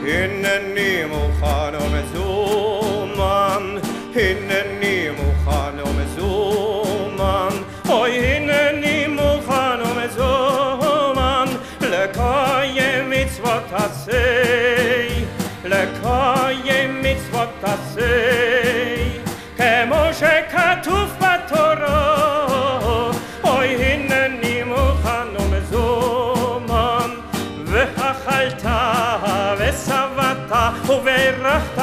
הנני מוכן ומזומן, הנני מוכן ומזומן, אוי הנני מוכן ומזומן, לקיים מצוות עשה, לקיים מצוות עשה, כמו שכתוב בתורה, אוי הנני מוכן ומזומן, ואכלת ושבעת וברכת